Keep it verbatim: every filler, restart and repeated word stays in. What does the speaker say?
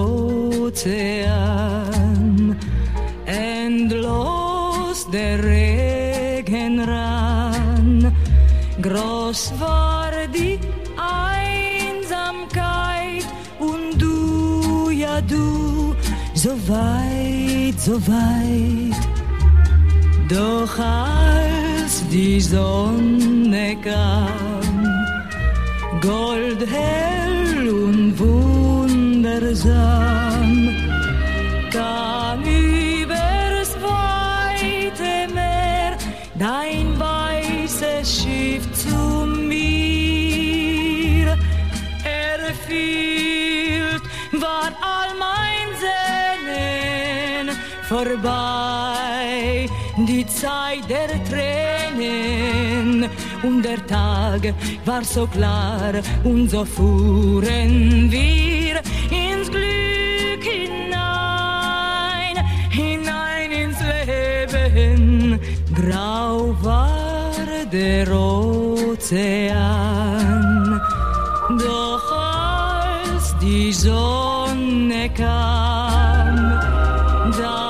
Ozean. Endlos der Regen rann, groß war die Einsamkeit und du, ja du, so weit, so weit. Doch als die Sonne kam, goldhell und wundersam, kam übers weite Meer dein weißes Schiff zu mir. Erfüllt war all mein Sehnen, vorbei die Zeit der Tränen, und der Tag war so klar, und so fuhren wir ins Glück hinein, hinein ins Leben. Grau war der Ozean, doch als die Sonne kam, da